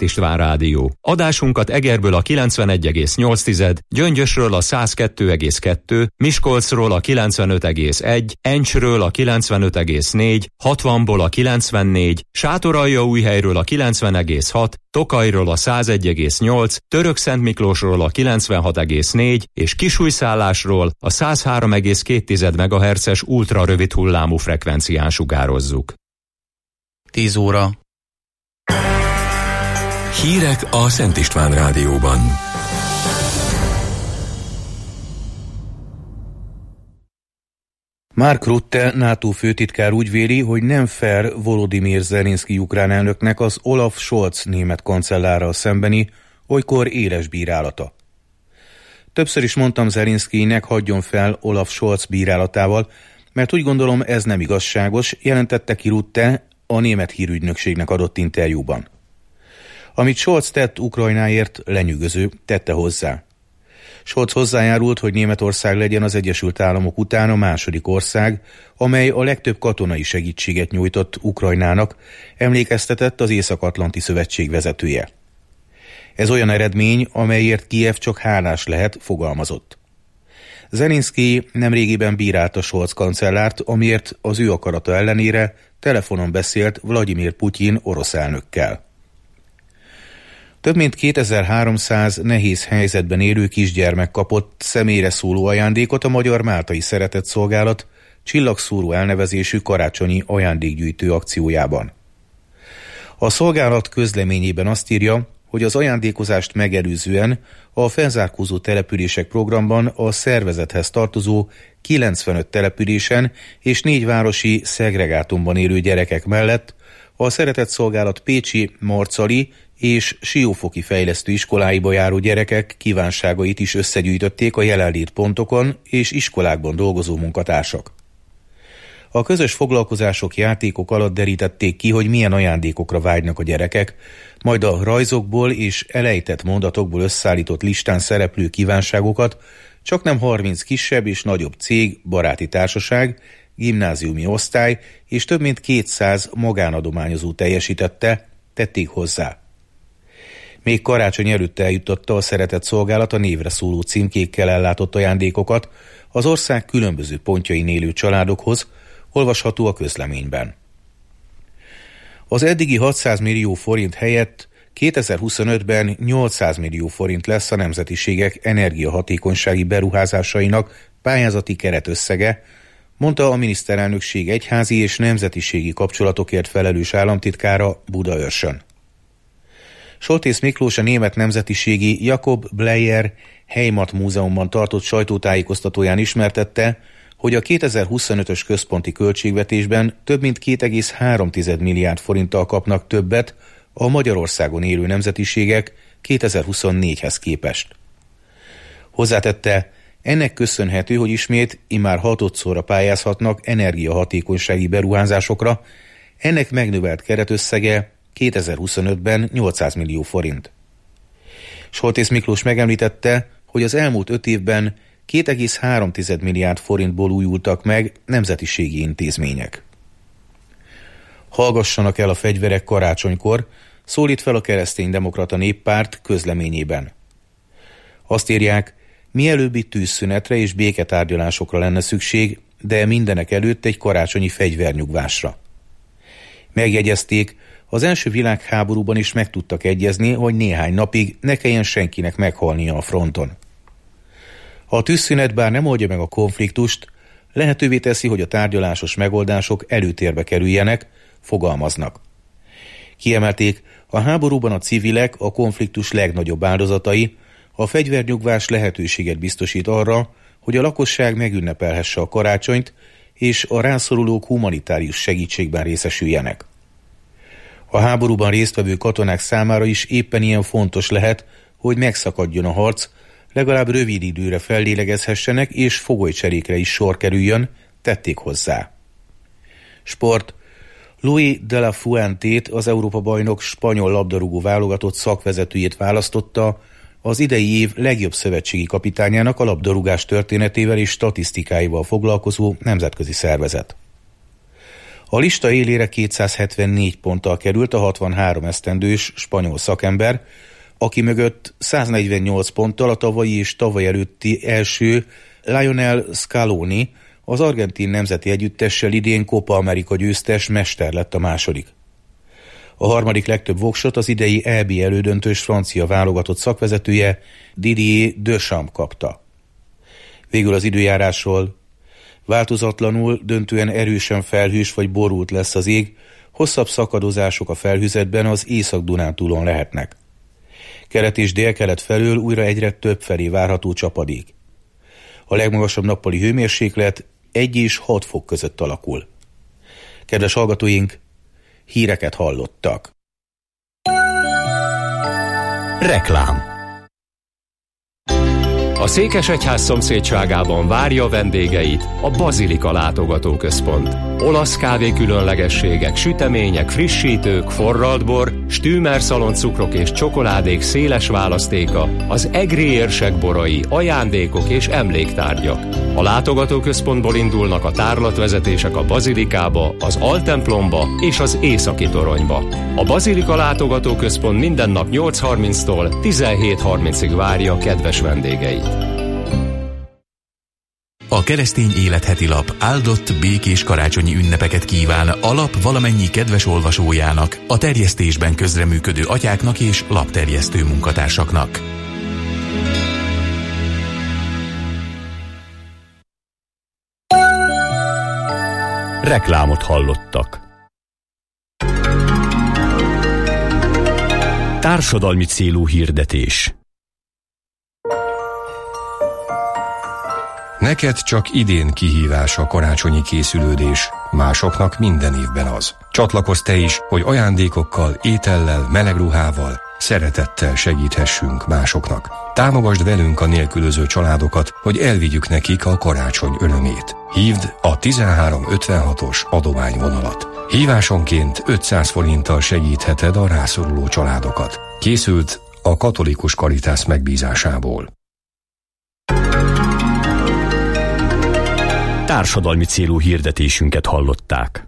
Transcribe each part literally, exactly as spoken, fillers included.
Szent István Rádió. Adásunkat Egerből a kilencvenegy egész nyolc, Gyöngyösről a száz kettő egész kettő, Miskolcról a kilencvenöt egész egy, Encsről a kilencvenöt egész négy, hatvanból a kilencvennégy, Sátoraljaújhelyről a kilencven egész hat, Tokajról a száz egy egész nyolc, Törökszentmiklósról a kilencvenhat egész négy és Kisújszállásról a száz három egész két megahertzes ultrarövid hullámú frekvencián sugározzuk. tíz óra. Hírek a Szent István Rádióban. Mark Rutte, NATO főtitkár úgy véli, hogy nem fair Volodymyr Zelenszky ukrán elnöknek az Olaf Scholz német kancellárral szembeni, olykor éles bírálata. Többször is mondtam Zelenszkynek, hagyjon fel Olaf Scholz bírálatával, mert úgy gondolom, ez nem igazságos, jelentette ki Rutte a német hírügynökségnek adott interjúban. Amit Scholz tett Ukrajnáért, lenyűgöző, tette hozzá. Scholz hozzájárult, hogy Németország legyen az Egyesült Államok után a második ország, amely a legtöbb katonai segítséget nyújtott Ukrajnának, emlékeztetett az Észak-Atlanti Szövetség vezetője. Ez olyan eredmény, amelyért Kijev csak hálás lehet, fogalmazott. Zelenszky nemrégiben bírálta Scholz kancellárt, amiért az ő akarata ellenére telefonon beszélt Vladimir Putyin orosz elnökkel. Több mint kétezer-háromszáz nehéz helyzetben élő kisgyermek kapott személyre szóló ajándékot a Magyar Máltai Szeretetszolgálat csillagszóró elnevezésű karácsonyi ajándékgyűjtő akciójában. A szolgálat közleményében azt írja, hogy az ajándékozást megelőzően a felzárkózó települések programban a szervezethez tartozó kilencvenöt településen és négy városi szegregátumban élő gyerekek mellett a Szeretetszolgálat pécsi, marcali és siófoki fejlesztő iskoláiba járó gyerekek kívánságait is összegyűjtötték a jelenlét pontokon és iskolákban dolgozó munkatársak. A közös foglalkozások, játékok alatt derítették ki, hogy milyen ajándékokra vágynak a gyerekek, majd a rajzokból és elejtett mondatokból összeállított listán szereplő kívánságokat csaknem harminc kisebb és nagyobb cég, baráti társaság, gimnáziumi osztály és több mint kétszáz magánadományozó teljesítette, tették hozzá. Még karácsony előtt eljuttatta a Szeretetszolgálat a névre szóló címkékkel ellátott ajándékokat az ország különböző pontjain élő családokhoz, olvasható a közleményben. Az eddigi hatszáz millió forint helyett kétezer-huszonötben nyolcszáz millió forint lesz a nemzetiségek energiahatékonysági beruházásainak pályázati keretösszege, mondta a miniszterelnökség egyházi és nemzetiségi kapcsolatokért felelős államtitkára Budaörsön. Soltész Miklós a német nemzetiségi Jakob Bleyer Heimat Múzeumban tartott sajtótájékoztatóján ismertette, hogy a kétezer-huszonötös központi költségvetésben több mint két egész három milliárd forinttal kapnak többet a Magyarországon élő nemzetiségek kétezer-huszonnégyhez képest. Hozzátette, ennek köszönhető, hogy ismét immár hatodszorra pályázhatnak energiahatékonysági beruházásokra, ennek megnövelt keretösszege kétezer-huszonötben nyolcszáz millió forint. Soltész Miklós megemlítette, hogy az elmúlt öt évben két egész három milliárd forintból újultak meg nemzetiségi intézmények. Hallgassanak el a fegyverek karácsonykor, szólít fel a Kereszténydemokrata Néppárt közleményében. Azt írják, mielőbbi tűzszünetre és béketárgyalásokra lenne szükség, de mindenek előtt egy karácsonyi fegyvernyugvásra. Megjegyezték, az első világháborúban is meg tudtak egyezni, hogy néhány napig ne kelljen senkinek meghalnia a fronton. A tűzszünet bár nem oldja meg a konfliktust, lehetővé teszi, hogy a tárgyalásos megoldások előtérbe kerüljenek, fogalmaznak. Kiemelték, a háborúban a civilek a konfliktus legnagyobb áldozatai, a fegyvernyugvás lehetőséget biztosít arra, hogy a lakosság megünnepelhesse a karácsonyt, és a rászorulók humanitárius segítségben részesüljenek. A háborúban résztvevő katonák számára is éppen ilyen fontos lehet, hogy megszakadjon a harc, legalább rövid időre fellélegezhessenek, és fogolycserékre is sor kerüljön, tették hozzá. Sport. Luis de la Fuentét, az Európa-bajnok spanyol labdarúgó válogatott szakvezetőjét választotta az idei év legjobb szövetségi kapitányának a labdarúgás történetével és statisztikáival foglalkozó nemzetközi szervezet. A lista élére kétszázhetvennégy ponttal került a hatvanhárom esztendős spanyol szakember, aki mögött száznegyvennyolc ponttal a tavalyi és tavaly előtti első Lionel Scaloni, az argentin nemzeti együttessel idén Copa America győztes mester lett a második. A harmadik legtöbb voksot az idei é bé elődöntős francia válogatott szakvezetője Didier Deschamps kapta. Végül az időjárásról: változatlanul, döntően erősen felhős vagy borult lesz az ég, hosszabb szakadozások a felhőzetben az Észak-Dunántúlon lehetnek. Kelet és délkelet felől újra egyre több felé várható csapadék. A legmagasabb nappali hőmérséklet egy és hat fok között alakul. Kedves hallgatóink, híreket hallottak. Reklám. A Székesegyház szomszédságában várja vendégeit a Bazilika látogatóközpont. Olasz kávé különlegességek, sütemények, frissítők, forralt bor, stűmer szaloncukrok és csokoládék széles választéka, az egri érsek borai, ajándékok és emléktárgyak. A látogatóközpontból indulnak a tárlatvezetések a Bazilikába, az Altemplomba és az Északi Toronyba. A Bazilika látogatóközpont minden nap nyolc harminctól tizenhét harmincig várja kedves vendégeit. A Keresztény Élet heti lap áldott, békés karácsonyi ünnepeket kíván a lap valamennyi kedves olvasójának, a terjesztésben közreműködő atyáknak és lapterjesztő munkatársaknak. Reklámot hallottak. Társadalmi célú hirdetés. Neked csak idén kihívás a karácsonyi készülődés, másoknak minden évben az. Csatlakozz te is, hogy ajándékokkal, étellel, meleg ruhával, szeretettel segíthessünk másoknak. Támogasd velünk a nélkülöző családokat, hogy elvigyük nekik a karácsony örömét. Hívd a tizenhárom ötvenhatos adományvonalat. Hívásonként ötszáz forinttal segítheted a rászoruló családokat. Készült a Katolikus Caritas megbízásából. Társadalmi célú hirdetésünket hallották.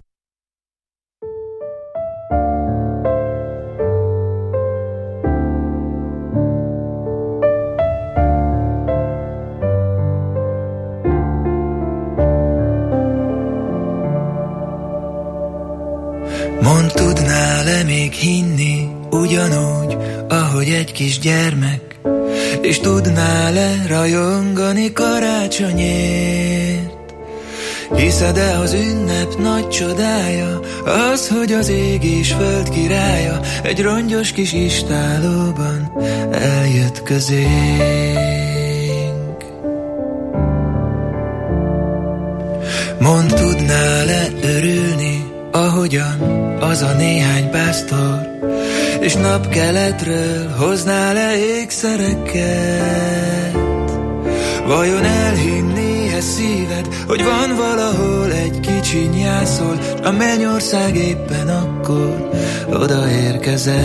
Mondd, tudnál-e még hinni ugyanúgy, ahogy egy kis gyermek, és tudnál-e rajongani karácsonyért? Hiszed-e az ünnep nagy csodája, az, hogy az ég és föld királya egy rongyos kis istállóban eljött közénk? Mondd, tudnál-e örülni, ahogyan az a néhány pásztor, és napkeletről hoznál-e ékszereket? Vajon elhinné-e szíved, hogy van valahol egy kicsi nyászol, a mennyország éppen akkor odaérkezett?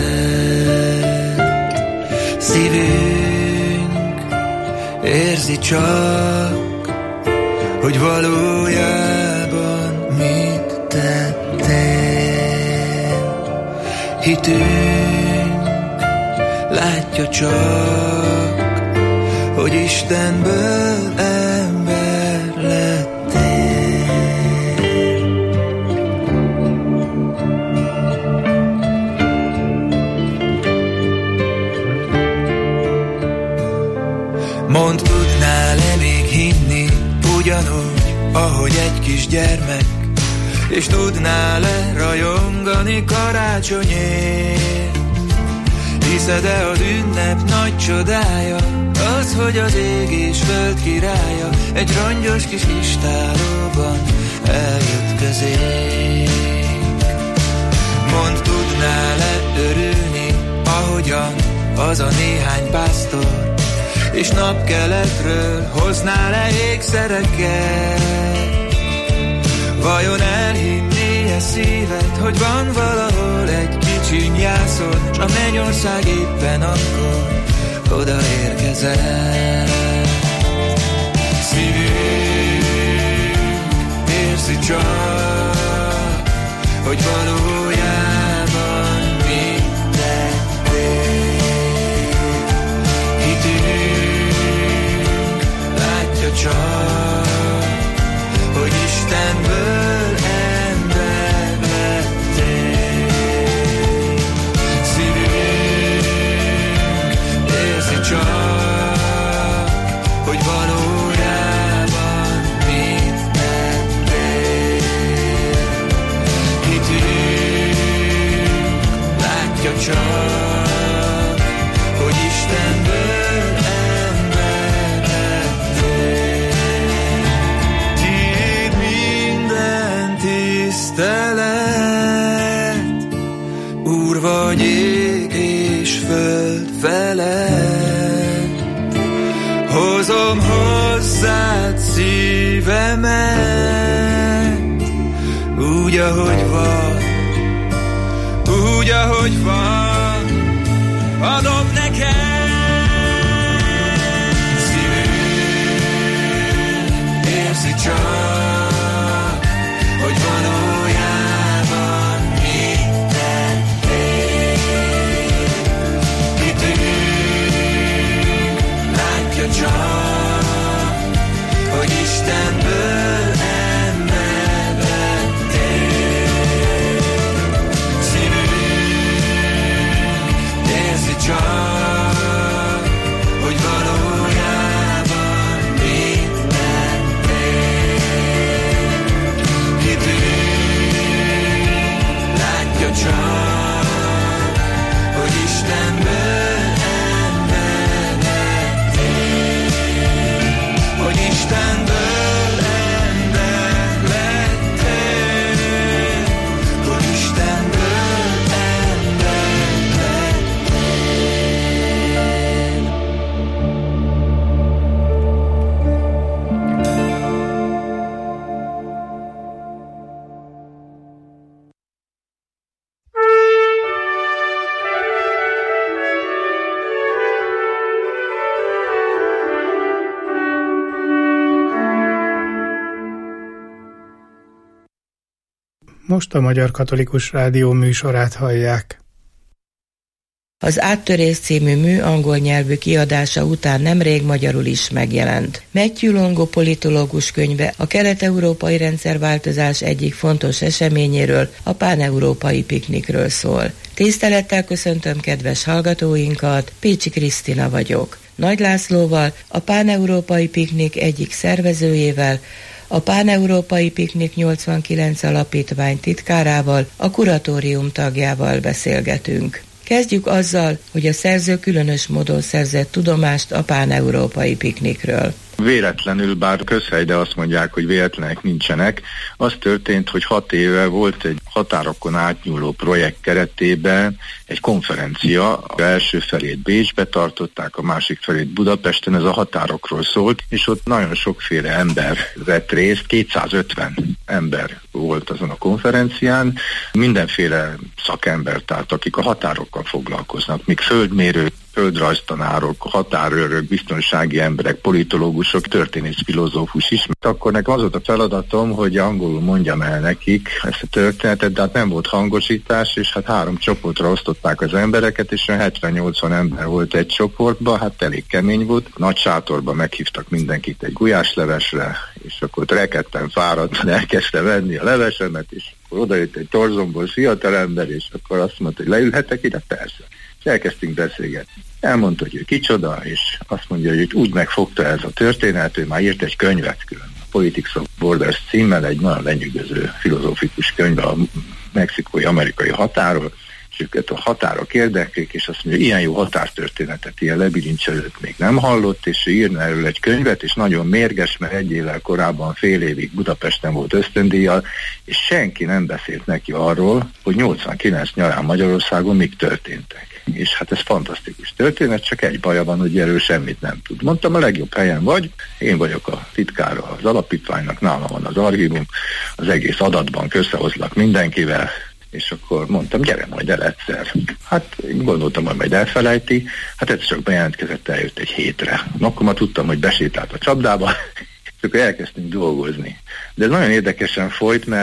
Szívünk érzi csak, hogy valójában mit tettél. Hitünk látja csak, hogy Istenből ember lettél. Mondd, tudnál-e még hinni ugyanúgy, ahogy egy kis gyermek, és tudnál-e rajongani karácsonyért? Hiszed-e az ünnep nagy csodája, az, hogy az ég és föld királya egy rongyos kis istállóban eljött közénk? Mondd, tudnál-e örülni, ahogyan az a néhány pásztor, és napkeletről hoznál-e ékszereket? Vajon elhinné-e szíved, hogy van valahol egy kicsi nyászol, s a mennyország éppen akkor odaérkezett? Szívünk érzi csak, hogy valójában mit tettél. Hitünk látja csak, hogy Istenből ember lettél. Szívünk érzi csak, hogy valójában mit tettél. Hitünk látja csak, hogy Istenből ember lettél. Tiéd minden tisztelet, Úr vagy ég és föld felett. Hozom hozzád szívemet, úgy, ahogy van, úgy, ahogy van, adom neked. Szívünk érzi csak, hogy valójában mit tettél. Hitünk látja csak, hogy Istenből ember lettél. Szívünk érzi csak, hogy valójában mit tettél. Hitünk látja csak, hogy Istenből ember lettél. Hogy Istenből ember lettél. Hogy Istenből ember lettél. Most a Magyar Katolikus Rádió műsorát hallják. Az Áttörés című mű angol nyelvű kiadása után nemrég magyarul is megjelent. Matthew Longo politológus könyve a kelet-európai rendszerváltozás egyik fontos eseményéről, a páneurópai piknikről szól. Tisztelettel köszöntöm kedves hallgatóinkat, Pécsi Krisztina vagyok. Nagy Lászlóval, a páneurópai piknik egyik szervezőjével, a Páneurópai Piknik nyolcvankilenc alapítvány titkárával, a kuratórium tagjával beszélgetünk. Kezdjük azzal, hogy a szerző különös módon szerzett tudomást a páneurópai piknikről. Véletlenül, bár közhely, de azt mondják, hogy véletlenek nincsenek. Az történt, hogy hat éve volt egy határokon átnyúló projekt keretében egy konferencia. Az első felét Bécsbe tartották, a másik felét Budapesten, ez a határokról szólt, és ott nagyon sokféle ember vett részt, kétszázötven ember volt azon a konferencián, mindenféle szakember, tehát akik a határokkal foglalkoznak, míg földmérők, földrajztanárok, határőrök, biztonsági emberek, politológusok, történész, filozófus is. Akkor nekem az volt a feladatom, hogy angolul mondjam el nekik ezt a történetet, de hát nem volt hangosítás, és hát három csoportra osztották az embereket, és olyan hetven-nyolcvan ember volt egy csoportban, hát elég kemény volt. Nagy sátorban meghívtak mindenkit egy gulyáslevesre, és akkor rekedten fáradtan elkezdte venni a levesemet, és akkor odajött egy torzomból fiatalember, és akkor azt mondta, hogy leülhetek ide, persze. És elkezdtünk beszélgetni. Elmondta, hogy ő kicsoda, és azt mondja, hogy úgy megfogta ez a történet, hogy már írt egy könyvet külön. A Politics of Borders címmel, egy nagyon lenyűgöző filozófikus könyv a mexikói-amerikai határól, és őket a határok érdeklik, és azt mondja, hogy ilyen jó határtörténetet, ilyen lebilincselőt még nem hallott, és ő írna erről egy könyvet, és nagyon mérges, mert egy évvel korábban fél évig Budapesten volt ösztöndíjjal, és senki nem beszélt neki arról, hogy nyolcvankilenc nyarán Magyarországon mik történtek. És hát ez fantasztikus történet, csak egy baja van, hogy erről semmit nem tud. Mondtam, a legjobb helyen vagy, én vagyok a titkára az alapítványnak, nálam van az archívum, az egész adatbank, összehozlak mindenkivel, és akkor mondtam, gyere majd el egyszer. Hát gondoltam, hogy majd elfelejti, hát ez csak bejelentkezett, eljött egy hétre. Akkor már tudtam, hogy besétált a csapdába, és akkor elkezdtünk dolgozni. De ez nagyon érdekesen folyt, mert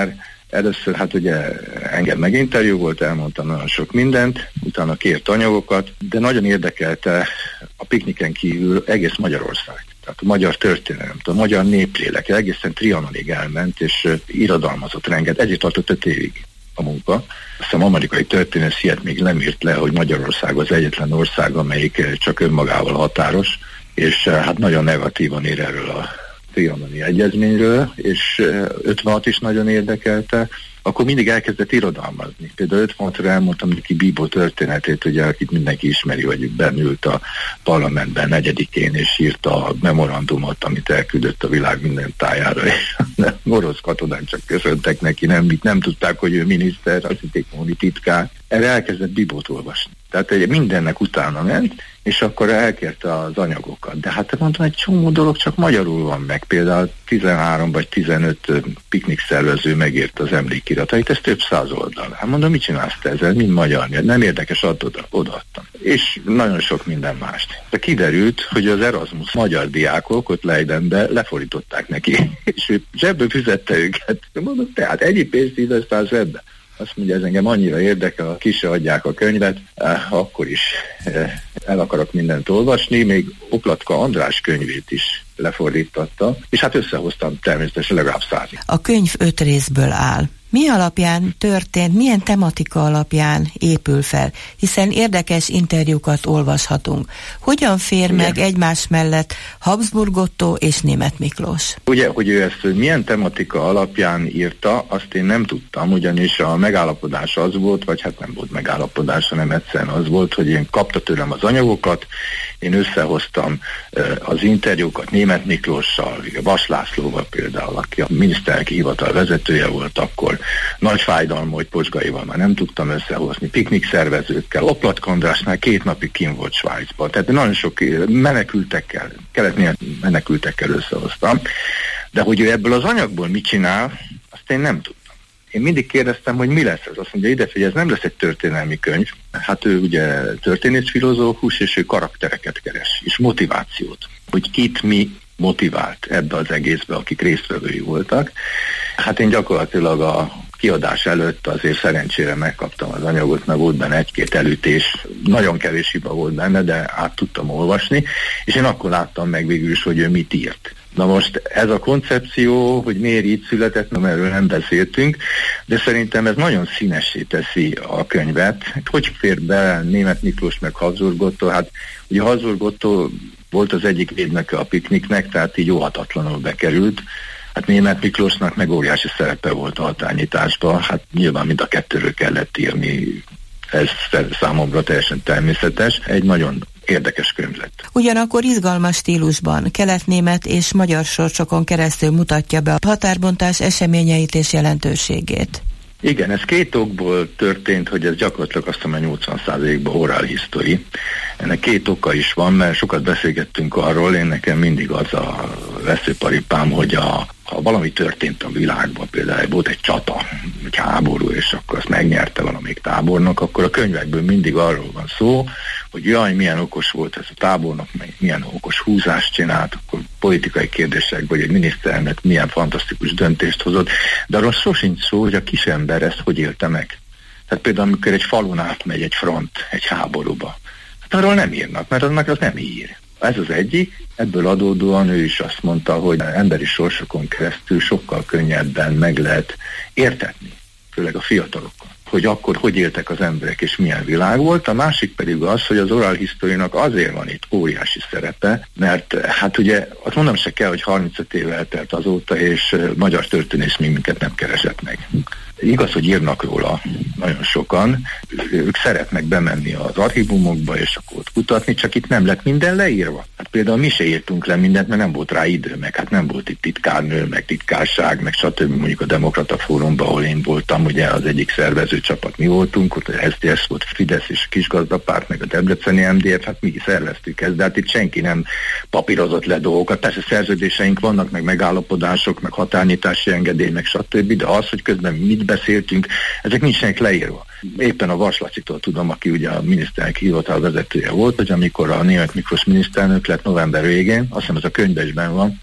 Először hát ugye engem meginterjú volt, elmondtam nagyon sok mindent, utána kért anyagokat, de nagyon érdekelte a pikniken kívül egész Magyarország. Tehát a magyar történelem, a magyar néplélek, egészen Trianonig elment, és irodalmazott renget, ezért tartott öt évig a munka. Azt hiszem amerikai történész ilyet még nem írt le, hogy Magyarország az egyetlen ország, amelyik csak önmagával határos, és hát nagyon negatívan ír erről a trianoni egyezményről, és ötvenhat is nagyon érdekelte, akkor mindig elkezdett irodalmazni. Például ötvenhatra elmondtam neki Bíbó történetét, ugye, akit mindenki ismeri, hogy bennült a parlamentben negyedikén, és írta a memorandumot, amit elküldött a világ minden tájára, és a orosz katonák csak köszöntek neki, nem, nem tudták, hogy ő miniszter, azt hitték, hogy titkár. Erre elkezdett Bíbót olvasni. Tehát mindennek utána ment, és akkor elkérte az anyagokat. De hát mondtam, egy csomó dolog csak magyarul van meg. Például tizenhárom vagy tizenöt piknik szervező megírta az emlékiratait, ez több száz oldal. Hát mondom, mit csinálsz te ezzel? Mind magyar, nem érdekes, oda, odaadtam. És nagyon sok minden mást. De kiderült, hogy az Erasmus magyar diákok ott Leidenbe lefordították neki, és ő zsebből fizette őket. Mondom, tehát ennyi pénzt investálsz ebbe. Azt mondja, ez engem annyira érdekel, ha ki se adják a könyvet, eh, akkor is eh, el akarok mindent olvasni, még Oplatka András könyvét is lefordította, és hát összehoztam természetesen legalább százig. A könyv öt részből áll. Mi alapján történt, milyen tematika alapján épül fel? Hiszen érdekes interjúkat olvashatunk. Hogyan fér Igen. meg egymás mellett Habsburg Otto és Németh Miklós? Ugye, hogy ő ezt milyen tematika alapján írta, azt én nem tudtam, ugyanis a megállapodás az volt, vagy hát nem volt megállapodás, hanem egyszerűen az volt, hogy én kapta tőlem az anyagokat, én összehoztam az interjúkat Németh Miklóssal, Vas Lászlóval például, aki a miniszterelnöki hivatal vezetője volt akkor, nagy fájdalom, hogy Pocsgaival már nem tudtam összehozni, piknik szervezőkkel, Oplatka Andrásnál két napig kint volt Svájcban, tehát nagyon sok menekültekkel, keletnél menekültekkel összehoztam, de hogy ő ebből az anyagból mit csinál, azt én nem tudtam. Én mindig kérdeztem, hogy mi lesz ez. Azt mondja, ide figyelj, ez nem lesz egy történelmi könyv. Hát ő ugye történész filozófus, és ő karaktereket keres, és motivációt. Hogy kit mi motivált ebbe az egészbe, akik résztvevői voltak. Hát én gyakorlatilag a kiadás előtt azért szerencsére megkaptam az anyagot, mert volt benne egy-két elütés, nagyon kevés hiba volt benne, de át tudtam olvasni, és én akkor láttam meg végül is, hogy ő mit írt. Na most ez a koncepció, hogy miért így született, nem erről nem beszéltünk, de szerintem ez nagyon színessé teszi a könyvet. Hogy fér be Németh Miklós meg Habsburg Otto? Hát ugye Habsburg Otto volt az egyik védnöke a pikniknek, tehát így óhatatlanul bekerült. Hát Németh Miklósnak meg óriási szerepe volt a határnyitásban, hát nyilván mind a kettőről kellett írni, ez számomra teljesen természetes. Egy nagyon érdekes könyv lett. Ugyanakkor izgalmas stílusban, kelet-német és magyar sorsokon keresztül mutatja be a határbontás eseményeit és jelentőségét. Igen, ez két okból történt, hogy ez gyakorlatilag azt mondom, nyolcvan százalékban oral history. Ennek két oka is van, mert sokat beszélgettünk arról, én nekem mindig az a veszőparipám, hogy a, ha valami történt a világban, például volt egy csata, egy háború, és akkor azt megnyerte valamelyik tábornok, akkor a könyvekből mindig arról van szó, hogy jaj, milyen okos volt ez a tábornok, milyen okos húzást csinált, akkor politikai kérdések, vagy egy miniszterelnök milyen fantasztikus döntést hozott, de arról sosincs szó, hogy a kisember ezt hogy élte meg. Tehát például, amikor egy falun átmegy egy front, egy háborúba, hát arról nem írnak, mert annak az nem ír. Ez az egyik, ebből adódóan ő is azt mondta, hogy emberi sorsokon keresztül sokkal könnyebben meg lehet értetni, főleg a fiatalokon, hogy akkor hogy éltek az emberek és milyen világ volt. A másik pedig az, hogy az oral historynak azért van itt óriási szerepe, mert hát ugye azt mondom se kell, hogy harmincöt év eltelt azóta, és magyar történész még minket nem keresett meg. Igaz, hogy írnak róla nagyon sokan, ők szeretnek bemenni az archívumokba, és akkor ott kutatni, csak itt nem lett minden leírva. Hát például mi se írtunk le mindent, mert nem volt rá idő, meg hát nem volt itt titkárnő, meg titkárság, meg stb. Mondjuk a Demokrata Fórumban, ahol én voltam, ugye az egyik szervező csapat mi voltunk, ott az es zé dé es volt, Fidesz és Kisgazdapárt, meg a Debreceni em dé ef, hát mi szerveztük ezt, de hát itt senki nem papírozott le dolgokat. Persze szerződéseink vannak, meg megállapodások, meg határnyitási engedély, meg stb., de az, hogy közben mit beszéltünk, ezek nincsenek leírva. Éppen a Vas Lacitól tudom, aki ugye a miniszterelnöki hivatal vezetője volt, hogy amikor a Németh Miklós miniszterelnök lett november végén, azt hiszem ez a könyvben van,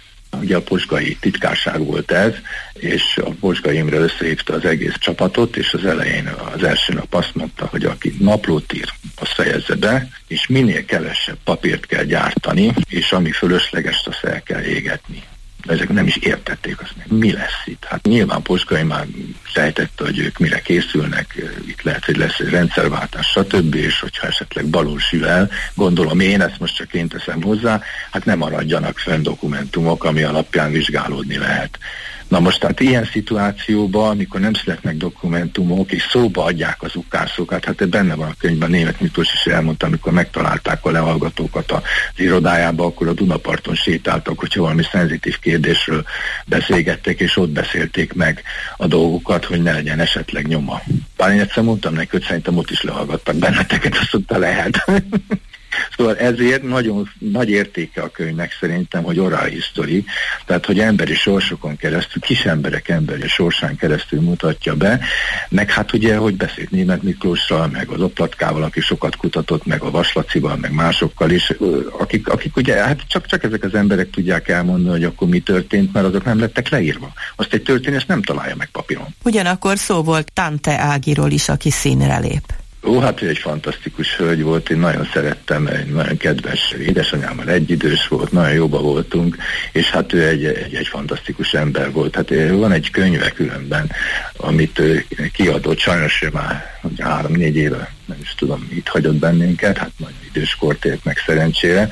ugye a pozsgai titkárság volt ez, és a Pozsgai Imre összehívta az egész csapatot, és az elején az első nap azt mondta, hogy aki naplót ír, az fejezze be, és minél kevesebb papírt kell gyártani, és ami fölösleges, azt el kell égetni. De ezek nem is értették azt, mi lesz itt. Hát nyilván Pozsgai már sejtette, hogy ők mire készülnek, itt lehet, hogy lesz egy rendszerváltás, stb., és hogyha esetleg balul sül el, gondolom én, ezt most csak én teszem hozzá, hát nem maradjanak fenn dokumentumok, ami alapján vizsgálódni lehet. Na most tehát ilyen szituációban, amikor nem születnek dokumentumok, és szóba adják az ukászokat, hát benne van a könyvben, Németh Miklós is elmondta, amikor megtalálták a lehallgatókat az irodájába, akkor a Dunaparton sétáltak, hogyha valami szenzitív kérdésről beszélgettek, és ott beszélték meg a dolgokat, hogy ne legyen esetleg nyoma. Bár én egyszer mondtam neki, hogy szerintem ott is lehallgattak benneteket, azt mondta, lehet. Szóval ezért nagyon nagy értéke a könyvnek szerintem, hogy oral history, tehát hogy emberi sorsokon keresztül, kis emberek emberi sorsán keresztül mutatja be, meg hát ugye, hogy beszélt Németh Miklóssal, meg az Oplatkával, aki sokat kutatott, meg a Vaslacival, meg másokkal is, akik, akik ugye, hát csak, csak ezek az emberek tudják elmondani, hogy akkor mi történt, mert azok nem lettek leírva. Azt egy történész nem találja meg papíron. Ugyanakkor szó volt Tante Ágiról is, aki színre lép. Ó, hát ő egy fantasztikus hölgy volt, én nagyon szerettem, egy nagyon kedves édesanyámmal egyidős volt, nagyon jóba voltunk, és hát ő egy, egy, egy fantasztikus ember volt. Hát van egy könyve különben, amit ő kiadott, sajnos ő már három-négy éve, nem is tudom, itt hagyott bennünket, hát nagyon időskort élt meg szerencsére.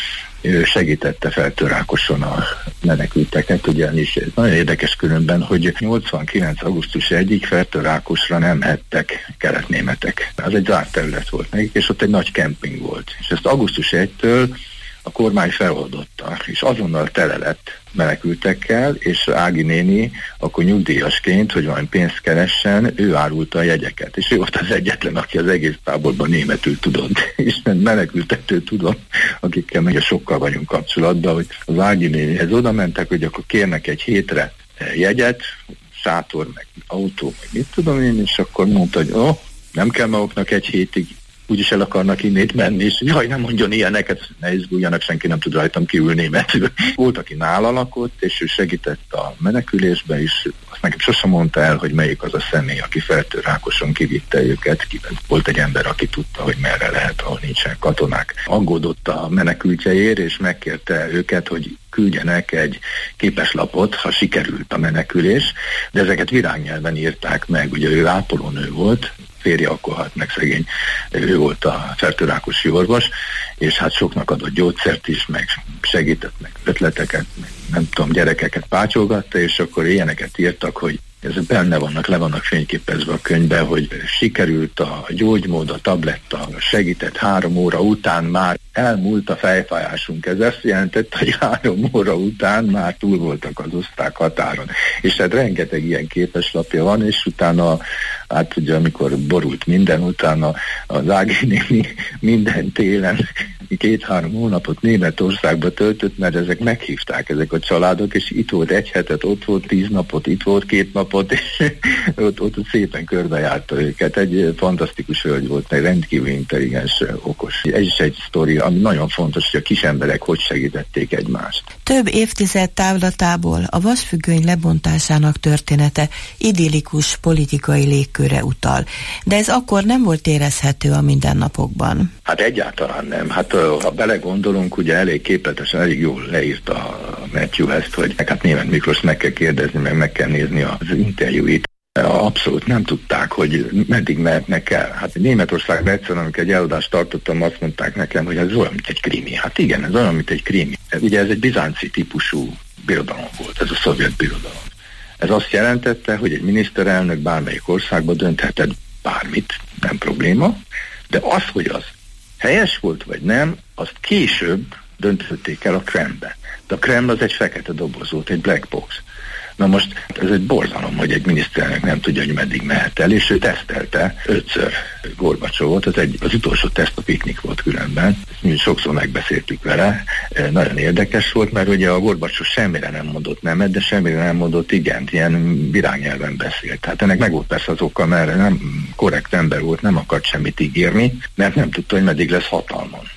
Ő segítette Fertőrákoson a menekülteket, ugyanis ez nagyon érdekes különben, hogy nyolcvankilenc augusztus elsejéig Fertőrákosra nem mehettek keletnémetek. Az egy zárt terület volt nekik, és ott egy nagy kemping volt. És ezt augusztus elsejétől a kormány feloldotta, és azonnal tele lett menekültekkel, és Ági néni akkor nyugdíjasként, hogy valami pénzt keressen, ő árulta a jegyeket, és ő volt az egyetlen, aki az egész táborban németül tudott, és menekültektől tudom, akikkel meg sokkal vagyunk kapcsolatban, hogy az Ági nénihez oda mentek, hogy akkor kérnek egy hétre jegyet, sátor, meg autó, meg mit tudom én, és akkor mondta, hogy ó, oh, nem kell maguknak egy hétig, úgyis el akarnak innét menni, és jaj, nem mondjon ilyeneket, ne izguljanak, senki nem tud rajtam kiül németül. Volt, aki nála lakott, és ő segített a menekülésbe is, azt nekem sosem mondta el, hogy melyik az a személy, aki Fertőrákoson kivitte őket. Volt egy ember, aki tudta, hogy merre lehet, ahol nincsen katonák. Aggódott a menekültjeért, és megkérte őket, hogy küldjenek egy képeslapot, ha sikerült a menekülés, de ezeket virágnyelven írták meg, ugye ő ápolónő volt, férje akkor halt meg szegény, ő volt a fertőrákosi orvos, és hát soknak adott gyógyszert is, meg segített, meg ötleteket, meg nem tudom, gyerekeket pácsolgatta, és akkor ilyeneket írtak, hogy ezek benne vannak, le vannak fényképezve a könyvben, hogy sikerült a gyógymód, a tabletta, segített három óra után már elmúlt a fejfájásunk. Ez azt jelentett, hogy három óra után már túl voltak az oszták határon. És hát rengeteg ilyen képeslapja van, és utána, hát ugye amikor borult minden, utána az Ági néni minden télen két-három hónapot Németországba töltött, mert ezek meghívták, ezek a családok, és itt volt egy hetet, ott volt tíz napot, itt volt két napot, és ott, ott szépen körbejárta őket. Egy fantasztikus hölgy volt, egy rendkívül intelligens, okos. Ez is egy sztori, ami nagyon fontos, hogy a kis emberek hogy segítették egymást. Több évtized távlatából a vasfüggöny lebontásának története idillikus politikai légkörre utal. De ez akkor nem volt érezhető a mindennapokban. Hát egyáltalán nem. Hát ha belegondolunk, ugye elég képletesen, elég jól leírta a Matthew ezt, hogy hát Németh Miklós meg kell kérdezni, meg meg kell nézni az interjúit. Abszolút nem tudták, hogy meddig mehetnek el. Hát Németországban egyszer, amikor egy eladást tartottam, azt mondták nekem, hogy ez olyan, mint egy krimi. Hát igen, ez olyan, mint egy krimi. Ugye ez egy bizánci típusú birodalom volt, ez a szovjet birodalom. Ez azt jelentette, hogy egy miniszterelnök bármelyik országban dönthetett bármit, nem probléma, de az, hogy az helyes volt vagy nem, azt később döntötték el a Kremlbe. De a Kreml az egy fekete doboz volt, egy black box. Na most ez egy borzalom, hogy egy miniszterelnök nem tudja, hogy meddig mehet el, és ő tesztelte ötször Gorbacsovot, az, egy, az utolsó teszt a piknik volt különben, ezt mi sokszor megbeszéltük vele, nagyon érdekes volt, mert ugye a Gorbacsov semmire nem mondott nemet, de semmire nem mondott igent, ilyen virágnyelven beszélt. Tehát ennek meg volt persze az oka, mert nem korrekt ember volt, nem akart semmit ígérni, mert nem tudta, hogy meddig lesz hatalmon. Most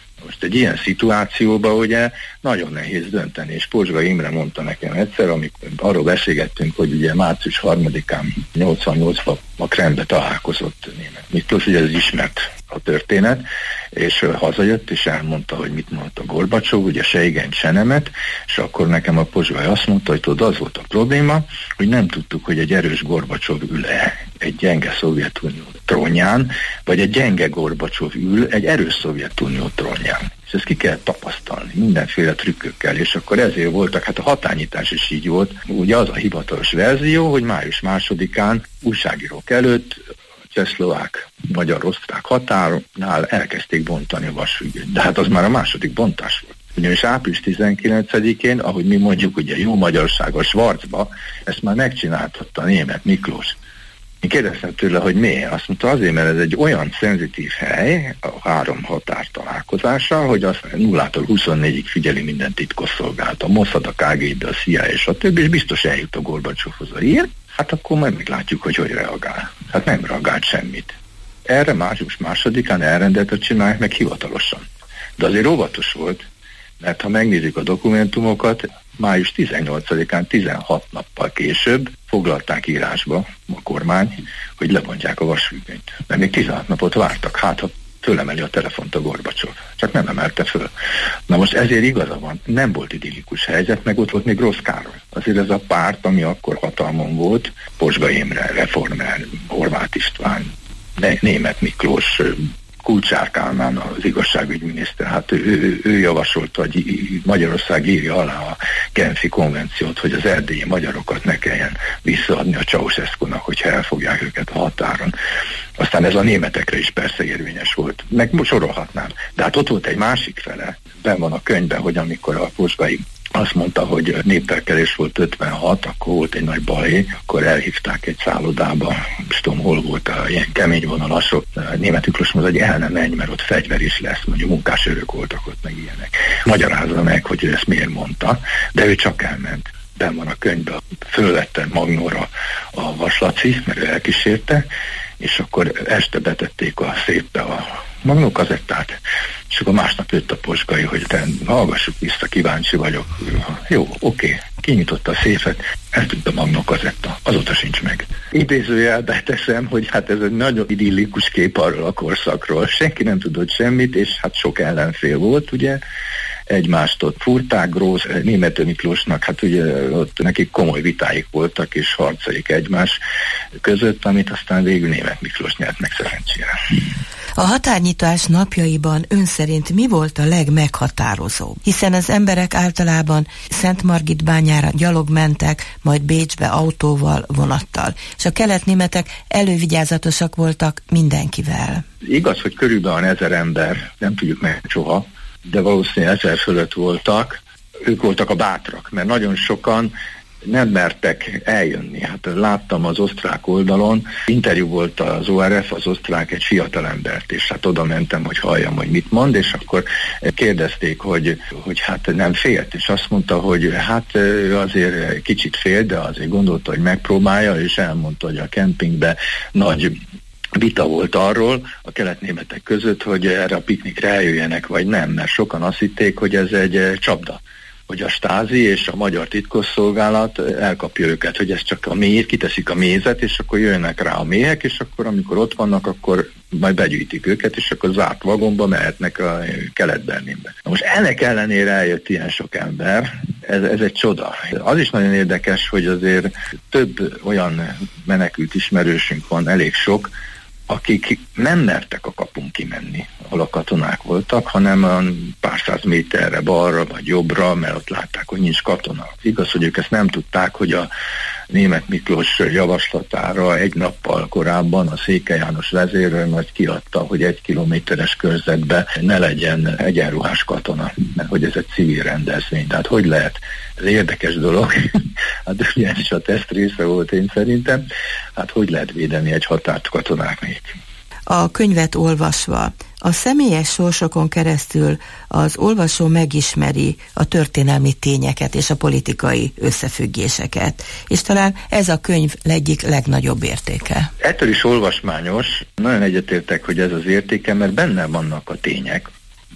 egy ilyen szituációban ugye nagyon nehéz dönteni, és Pozsga Imre mondta nekem egyszer, amikor arról beszélgettünk, hogy ugye március harmadikán nyolcvannyolcban a Kremlbe találkozott Németh Miklós, ugye ez ismert a történet, és hazajött, és elmondta, hogy mit mondta Gorbacsov, ugye se igen, se nemet, és akkor nekem a Pozsgai azt mondta, hogy tudod, az volt a probléma, hogy nem tudtuk, hogy egy erős Gorbacsov ül-e egy gyenge Szovjetunió trónján, vagy egy gyenge Gorbacsov ül egy erős Szovjetunió trónján. És ezt ki kell tapasztalni, mindenféle trükkökkel, és akkor ezért voltak, hát a határnyitás is így volt, ugye az a hivatalos verzió, hogy május másodikán újságírók előtt csehszlovák, magyar-osztrák határnál elkezdték bontani a vasfüggönyt. De hát az már a második bontás volt. Ugyanis április tizenkilencedikén, ahogy mi mondjuk ugye jó magyarságos Schwarzba, ezt már megcsináltatta Németh Miklós. Én kérdeztem tőle, hogy miért? Azt mondta, azért, mert ez egy olyan szenzitív hely, a három határ találkozása, hogy azt nullától huszonnégyig figyeli minden titkosszolgálat, a Mossad, a ká gé bé, a cé i á és a többi, és biztos eljut a Gorbacsovhoz a hír, hát akkor majd meglátjuk, hogy hogy reagál. Hát nem reagált semmit. Erre május másodikán elrendeltet csinálják meg hivatalosan. De azért óvatos volt, mert ha megnézzük a dokumentumokat, május tizennyolcadikán tizenhat nappal később foglalták írásba a kormány, hogy lebontják a vasfüggönyt. Mert még tizenhat napot vártak, hát ha fölemeli a telefont a Gorbacsov. Csak nem emelte föl. Na most ezért igaza van, nem volt idillikus helyzet, meg ott volt még Rossz Károly. Azért ez a párt, ami akkor hatalmon volt, Pozsga Imre, Reformer, Horváth István, Németh Miklós, Kulcsár Kálmán, az igazságügyminiszter, hát ő, ő, ő javasolta, hogy Magyarország írja alá a Genfi konvenciót, hogy az erdélyi magyarokat ne kelljen visszaadni a Ceausescunak, hogyha elfogják őket a határon. Aztán ez a németekre is persze érvényes volt. Meg sorolhatnám. De hát ott volt egy másik fele. Benn van a könyvben, hogy amikor a Pozsgai azt mondta, hogy népfelkelés volt ötvenhat, akkor volt egy nagy balhé, akkor elhívták egy szállodába, nem tudom, hol volt a ilyen kemény vonalasok. Németh Miklós mondta, hogy el nem menj, mert ott fegyver is lesz, mondjuk munkásőrök voltak ott, meg ilyenek. Magyarázza meg, hogy ő ezt miért mondta, de ő csak elment. Benn van a könyvben, fölvette Magnóra a Vaslaci, mert ő elkísérte, és akkor este betették a szétbe a Magnó kazettát, és akkor másnap jött a Pozsgai, hogy te hallgassuk vissza, kíváncsi vagyok. Jó, oké, kinyitotta a széfet, eltűnt a Magnó kazetta, azóta sincs meg. Idézőjelbe teszem, hogy hát ez egy nagyon idillikus kép arról a korszakról. Senki nem tudott semmit, és hát sok ellenfél volt, ugye, egymástól furták, Grósz, Németh Miklósnak, hát ugye ott nekik komoly vitáik voltak, és harcaik egymás között, amit aztán végül Németh Miklós nyert meg szerencsére. A határnyitás napjaiban ön szerint mi volt a legmeghatározóbb? Hiszen az emberek általában Szentmargitbányára gyalog mentek, majd Bécsbe autóval, vonattal. És a keletnémetek elővigyázatosak voltak mindenkivel. Igaz, hogy körülbelül ezer ember, nem tudjuk meg soha, de valószínűleg ezer fölött voltak. Ők voltak a bátrak, mert nagyon sokan nem mertek eljönni. Hát láttam az osztrák oldalon, interjú volt az o er ef, az osztrák egy fiatal embert, és hát oda mentem, hogy halljam, hogy mit mond, és akkor kérdezték, hogy, hogy hát nem félt, és azt mondta, hogy hát ő azért kicsit fél, de azért gondolta, hogy megpróbálja, és elmondta, hogy a kempingbe nagy vita volt arról a keletnémetek között, hogy erre a piknikre eljöjjenek, vagy nem, mert sokan azt hitték, hogy ez egy csapda, hogy a Stázi és a magyar titkosszolgálat elkapja őket, hogy ez csak a méz, kiteszik a mézet, és akkor jönnek rá a méhek, és akkor amikor ott vannak, akkor majd begyűjtik őket, és akkor zárt vagonba mehetnek a Kelet-Berlinbe. Most ennek ellenére eljött ilyen sok ember, ez, ez egy csoda. Az is nagyon érdekes, hogy azért több olyan menekült ismerősünk van, elég sok, akik nem mertek a kapun kimenni, ahol a katonák voltak, hanem a pár száz méterre balra vagy jobbra, mert ott látták, hogy nincs katona. Igaz, hogy ők ezt nem tudták, hogy a Németh Miklós javaslatára egy nappal korábban a Székely János vezérőr majd kiadta, hogy egy kilométeres körzetben ne legyen egyenruhás katona, mert hogy ez egy civil rendezvény. Tehát hogy lehet? Ez érdekes dolog. Hát ilyen is a teszt része volt én szerintem. Hát hogy lehet védeni egy határt katonák nélkül? A könyvet olvasva, a személyes sorsokon keresztül az olvasó megismeri a történelmi tényeket és a politikai összefüggéseket, és talán ez a könyv egyik legnagyobb értéke. Ettől is olvasmányos, nagyon egyetértek, hogy ez az értéke, mert benne vannak a tények.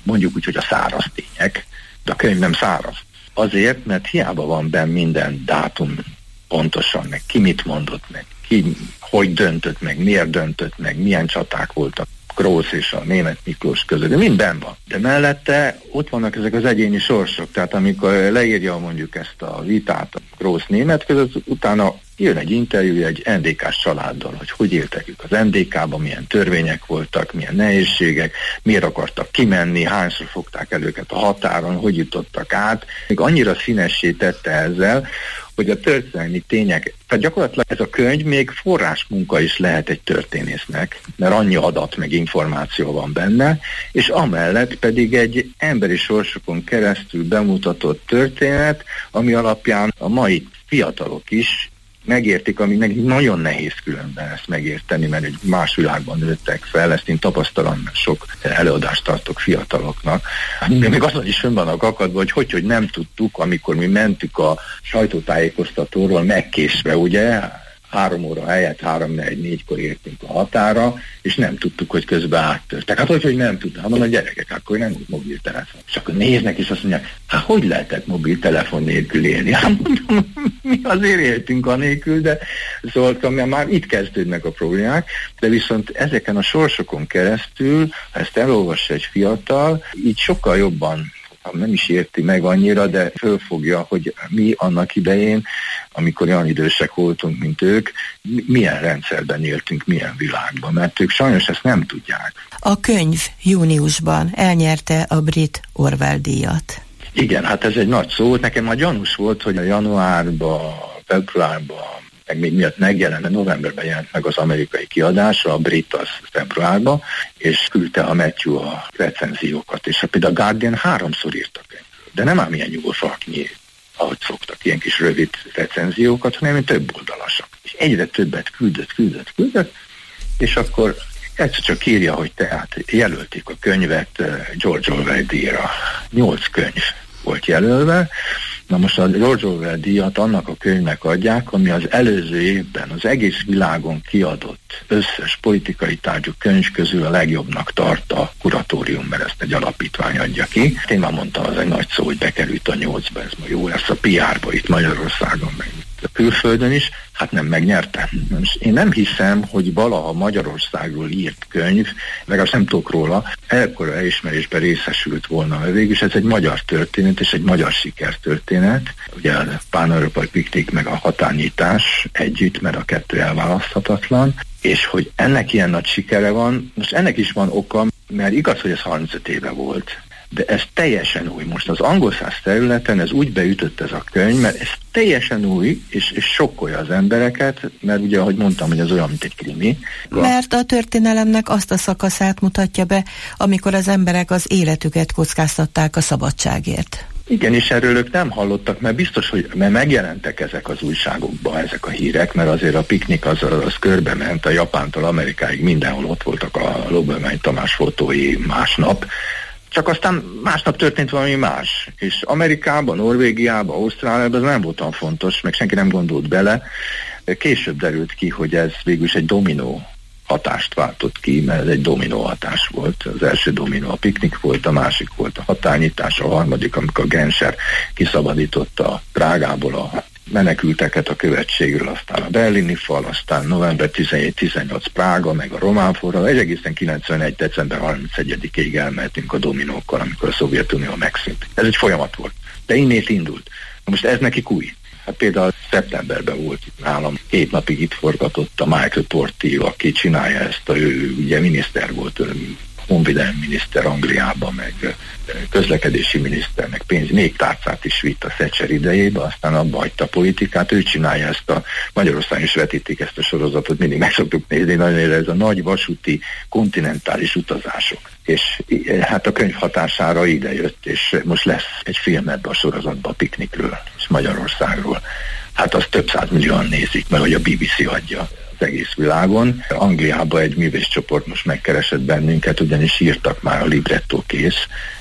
mondjuk úgy, hogy a száraz tények, de a könyv nem száraz. Azért, mert hiába van benne minden dátum pontosan, meg ki mit mondott, meg ki hogy döntött, meg miért döntött, meg milyen csaták voltak Grósz és a Németh Miklós között, de minden van. De mellette ott vannak ezek az egyéni sorsok, tehát amikor leírja mondjuk ezt a vitát a Grósz-Németh között, utána jön egy interjú egy en dé ká-s családdal, hogy hogy éltek ők az en dé ká-ban, milyen törvények voltak, milyen nehézségek, miért akartak kimenni, hányszor fogták el őket a határon, hogy jutottak át. Még annyira színessé tette ezzel, hogy a történelmi tények, tehát gyakorlatilag ez a könyv még forrásmunka is lehet egy történésznek, mert annyi adat meg információ van benne, és amellett pedig egy emberi sorsokon keresztül bemutatott történet, ami alapján a mai fiatalok is megértik, aminek nagyon nehéz különben ezt megérteni, mert egy más világban nőttek fel, ezt én tapasztalom, mert sok előadást tartok fiataloknak. De még azon is fönn vannak akadva, hogy hogy, hogy nem tudtuk, amikor mi mentük a sajtótájékoztatóról megkésve, ugye, három óra helyett három, négy, négykor értünk a határa, és nem tudtuk, hogy közben áttörtek. Hát hogy, hogy nem tudtuk? Hát mondom, a gyerekek, akkor nem volt mobiltelefon. És akkor néznek, és azt mondják, hát hogy lehetett mobiltelefon nélkül élni? Hát mondom, mi azért éltünk anélkül, de szóval már itt kezdődnek a problémák, de viszont ezeken a sorsokon keresztül, ha ezt elolvassa egy fiatal, így sokkal jobban nem is érti meg annyira, de fölfogja, hogy mi annak idején, amikor olyan idősek voltunk, mint ők, milyen rendszerben éltünk, milyen világban, mert ők sajnos ezt nem tudják. A könyv júniusban elnyerte a brit Orwell-díjat. Igen, hát ez egy nagy szó volt. Nekem már gyanús volt, hogy a januárban, februárban, meg még miatt megjelenne, novemberben jelent meg az amerikai kiadása, a brit az februárban, és küldte a Matthew a recenziókat, és például a Guardian háromszor írta könyvről, de nem ám ilyen nyugofalknyi, ahogy szoktak, ilyen kis rövid recenziókat, hanem több oldalasak. És egyre többet küldött, küldött, küldött, és akkor egyszer csak írja, hogy tehát jelölték a könyvet George Orwell díjra. Nyolc könyv volt jelölve. Na most a George Orwell díjat annak a könyvnek adják, ami az előző évben az egész világon kiadott összes politikai tárgyú könyv közül a legjobbnak tart a kuratórium, mert ezt egy alapítvány adja ki. Én már mondtam, az egy nagy szó, hogy bekerült a nyolcba, ez ma jó lesz a pé er-ba itt Magyarországon, meg a külföldön is, hát nem megnyerte. Én nem hiszem, hogy valaha Magyarországról írt könyv, legalábbis nem tudok róla, ekkora elismerésben részesült volna. Végülis ez egy magyar történet, és egy magyar sikertörténet. Ugye a Pán-Európai Piknik meg a határnyitás együtt, mert a kettő elválaszthatatlan, és hogy ennek ilyen nagy sikere van, most ennek is van oka, mert igaz, hogy ez harmincöt éve volt, de ez teljesen új. Most az angol száz területen ez úgy beütött ez a könyv, mert ez teljesen új, és, és sokkolja az embereket, mert ugye, ahogy mondtam, hogy ez olyan, mint egy krimi. Mert a történelemnek azt a szakaszát mutatja be, amikor az emberek az életüket kockáztatták a szabadságért. Igen, és erről ők nem hallottak, mert biztos, hogy mert megjelentek ezek az újságokban, ezek a hírek, mert azért a piknik az, az körbe ment a Japántól Amerikáig, mindenhol ott voltak a Lóbölmány Tamás fotói másnap, csak aztán másnap történt valami más, és Amerikában, Norvégiában, Ausztráliában ez nem volt olyan fontos, meg senki nem gondolt bele. Később derült ki, hogy ez végülis egy dominó hatást váltott ki, mert ez egy dominó hatás volt. Az első dominó a piknik volt, a másik volt a határnyitás, a harmadik, amikor a Genscher kiszabadította Prágából a menekülteket a követségről, aztán a berlini fal, aztán november tizenhét-tizennyolc Prága, meg a román forradalom, egy egészen kilencvenegy. december harmincegyedikéig elmehetünk a dominókkal, amikor a Szovjetunió megszűnt. Ez egy folyamat volt, de innét indult. Most ez nekik új. Hát például szeptemberben volt itt nálam, két napig itt forgatott a Michael Portillo, aki csinálja ezt, a, ő ugye miniszter volt, honvédelmi miniszter Angliában, meg közlekedési miniszter, meg pénz, még tárcát is vitt a Thatcher idejébe, aztán abba hagyta a politikát, ő csinálja ezt a, Magyarországon is vetítik ezt a sorozatot, mindig meg szoktuk nézni, nagyon ez a nagy vasúti kontinentális utazások. És hát a könyv hatására ide jött, és most lesz egy film ebbe a sorozatba a piknikről, és Magyarországról. Hát azt több százmillióan nézik, mert hogy a bé bé cé adja az egész világon. Angliában egy művészcsoport most megkeresett bennünket, ugyanis írtak már, a librettó kész,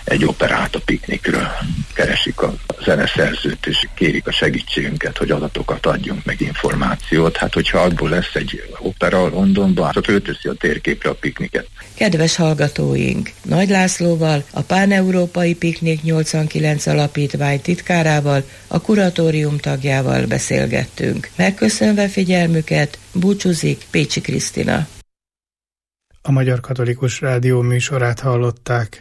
egy operát a piknikről. Keresik a zeneszerzőt, és kérik a segítségünket, hogy adatokat adjunk, meg információt. Hát, hogyha abból lesz egy opera Londonban, akkor fölteszi a térképre a pikniket. Kedves hallgatóink! Nagy Lászlóval, a Pán-Európai Piknik nyolcvankilenc alapítvány titkárával, a kuratórium tagjával beszélgettünk. Megköszönve figyelmüket, búcsúzik Pécsi Krisztina. A Magyar Katolikus Rádió műsorát hallották.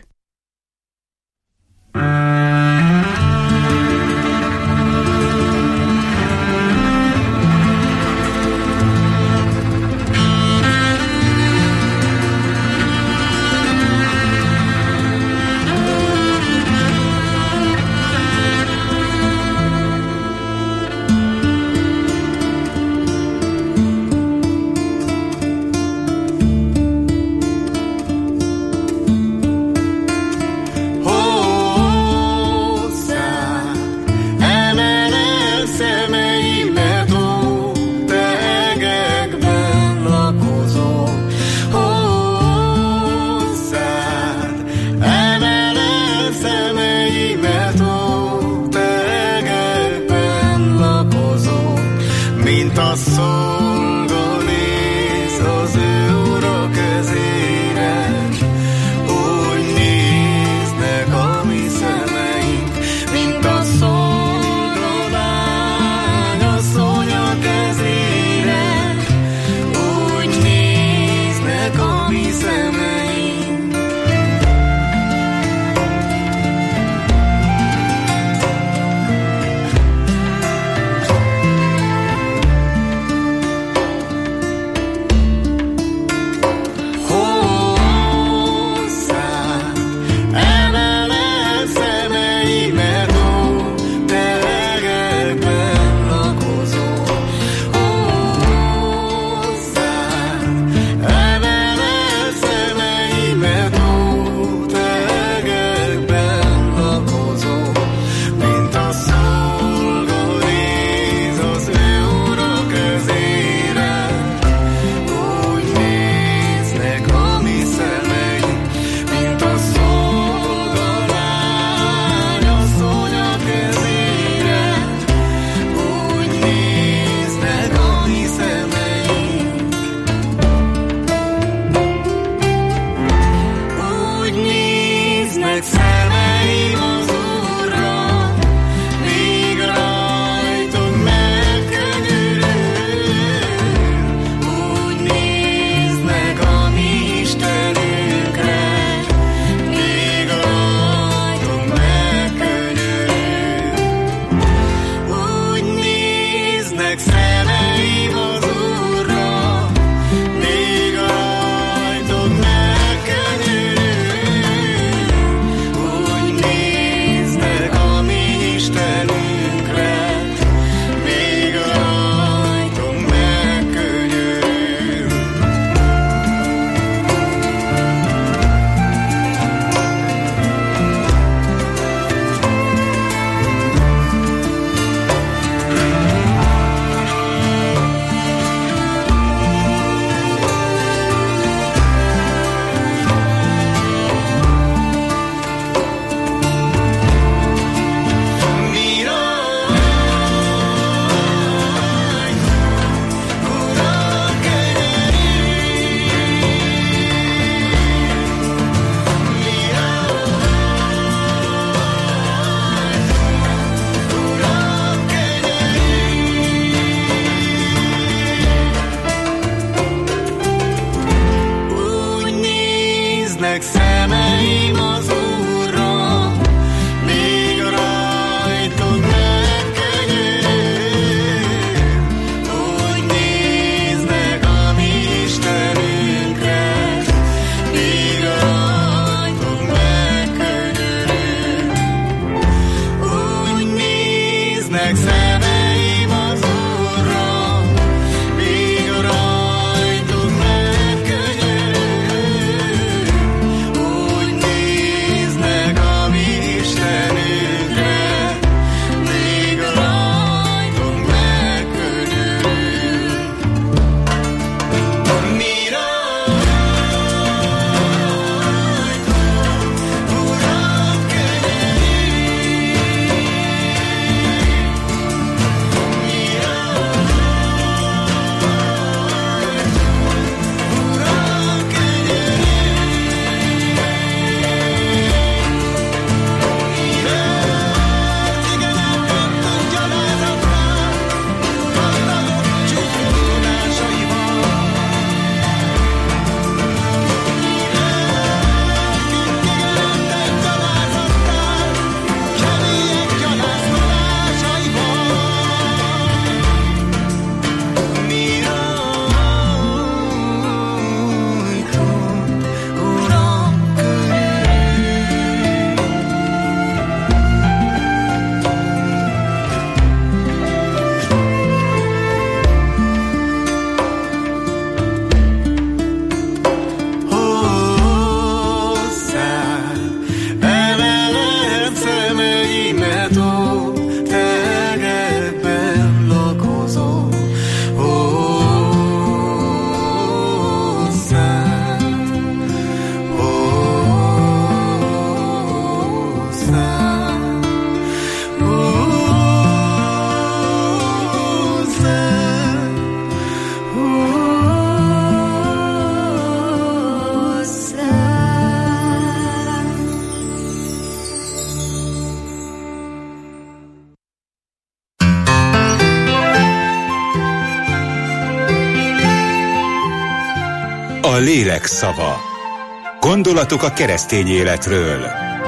A lélek szava. Gondolatok a keresztény életről.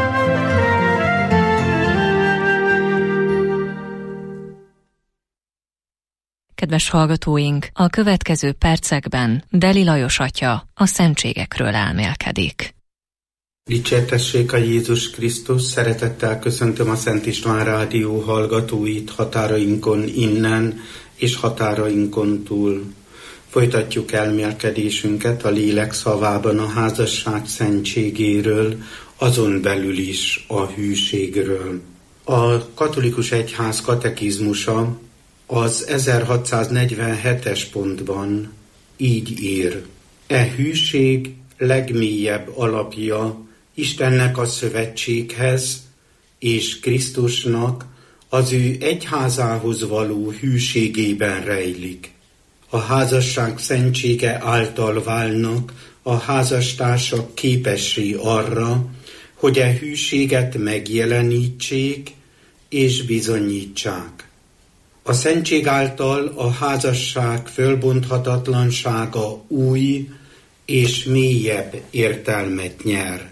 Kedves hallgatóink, a következő percekben Deli Lajos atya a szentségekről elmélkedik. Dicsértessék a Jézus Krisztus, szeretettel köszöntöm a Szent István Rádió hallgatóit határainkon innen és határainkon túl. Folytatjuk elmélkedésünket a lélek szavában a házasság szentségéről, azon belül is a hűségről. A katolikus egyház katekizmusa az ezerhatszáznegyvenhetes pontban így ír: E hűség legmélyebb alapja Istennek a szövetséghez és Krisztusnak az ő egyházához való hűségében rejlik. A házasság szentsége által válnak a házastársak képessé arra, hogy e hűséget megjelenítsék és bizonyítsák. A szentség által a házasság fölbonthatatlansága új és mélyebb értelmet nyer.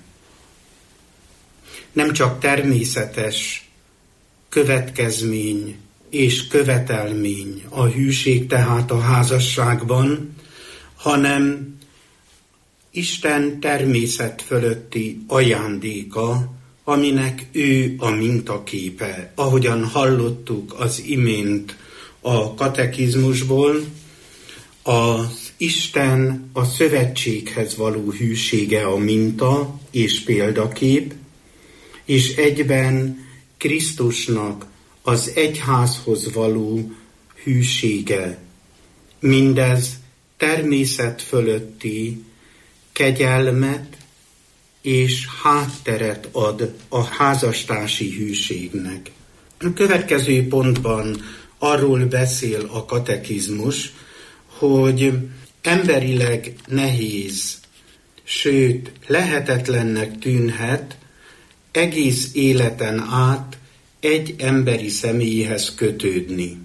Nem csak természetes következmény és követelmény a hűség tehát a házasságban, hanem Isten természet fölötti ajándéka, aminek ő a mintaképe. Ahogyan hallottuk az imént a katekizmusból, az Isten a szövetséghez való hűsége a minta és példakép, és egyben Krisztusnak az egyházhoz való hűsége. Mindez természet fölötti kegyelmet és hátteret ad a házastársi hűségnek. A következő pontban arról beszél a katekizmus, hogy emberileg nehéz, sőt lehetetlennek tűnhet egész életen át egy emberi személyhez kötődni.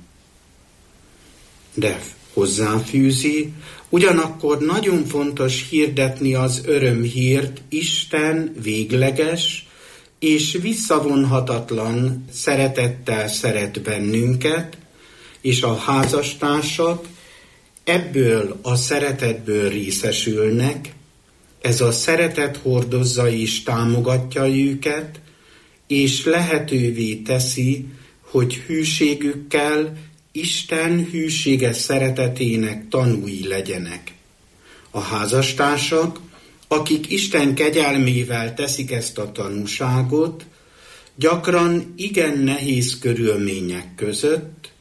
De hozzáfűzi, ugyanakkor nagyon fontos hirdetni az örömhírt, Isten végleges és visszavonhatatlan szeretettel szeret bennünket, és a házastársak ebből a szeretetből részesülnek, ez a szeretet hordozza és támogatja őket, és lehetővé teszi, hogy hűségükkel Isten hűséges szeretetének tanúi legyenek. A házastársak, akik Isten kegyelmével teszik ezt a tanúságot, gyakran igen nehéz körülmények között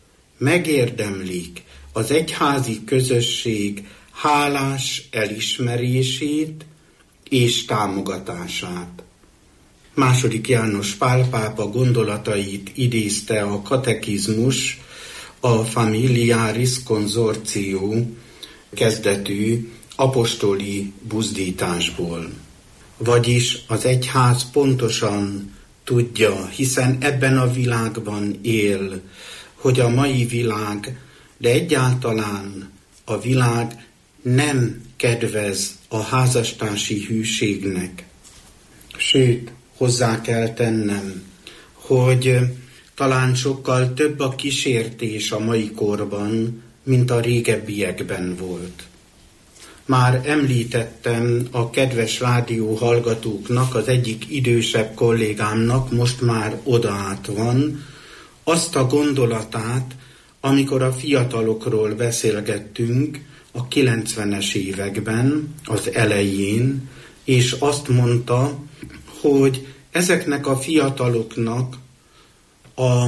megérdemlik az egyházi közösség hálás elismerését és támogatását. Második János Pál pápa gondolatait idézte a katekizmus a Familiaris Consortio kezdetű apostoli buzdításból. Vagyis az egyház pontosan tudja, hiszen ebben a világban él, hogy a mai világ, de egyáltalán a világ nem kedvez a házastársi hűségnek. Sőt, hozzá kell tennem, hogy talán sokkal több a kísértés a mai korban, mint a régebbiekben volt. Már említettem a kedves rádió hallgatóknak, az egyik idősebb kollégámnak, most már odaát van, azt a gondolatát, amikor a fiatalokról beszélgettünk a kilencvenes években, az elején, és azt mondta, hogy ezeknek a fiataloknak a